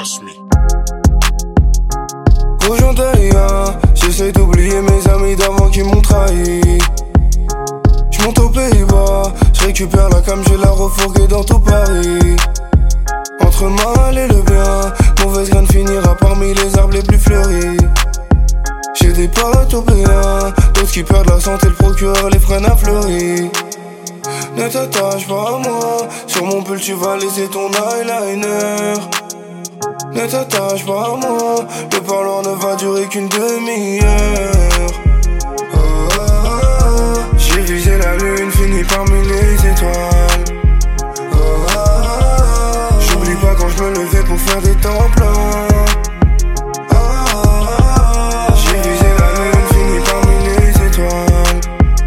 trust me. Aujourd'hui, j'essaie d'oublier mes amis d'avant qui m'ont trahi. J'monte aux Pays-Bas, j'récupère la cam, j'ai la refourguée dans tout Paris. Entre le mal et le bien, mauvaise graine finira parmi les arbres les plus fleuris. J'ai des potes au P1, d'autres qui perdent la santé, le procureur les freine à fleurir. Ne t'attache pas à moi, sur mon pull tu vas laisser ton eyeliner. Ne t'attache pas à moi, le parloir ne va durer qu'une demi-heure. J'ai visé la lune, fini parmi les étoiles. J'oublie pas quand je me levais pour faire des temps plans. J'ai visé la lune, fini parmi les étoiles.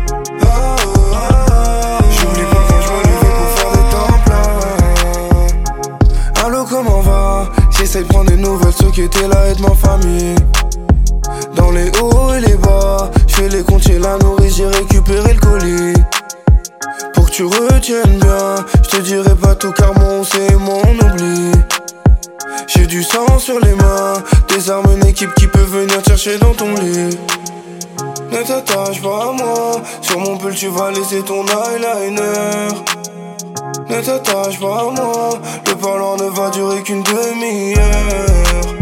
J'oublie pas quand je me levais pour faire des temps plans. Allô, comment va? J'essaie de prendre des nouvelles, ceux qui étaient là et de ma famille. Dans les hauts et les bas, j'fais les comptes, j'ai la nourrice, j'ai récupéré le colis. Pour que tu retiennes bien, j'te dirai pas tout car mon c'est mon oubli. J'ai du sang sur les mains, des armes, une équipe qui peut venir te chercher dans ton lit. Ne t'attache pas à moi, sur mon pull tu vas laisser ton eyeliner. Ne t'attache pas à moi, le parlant ne va durer qu'une demi-heure.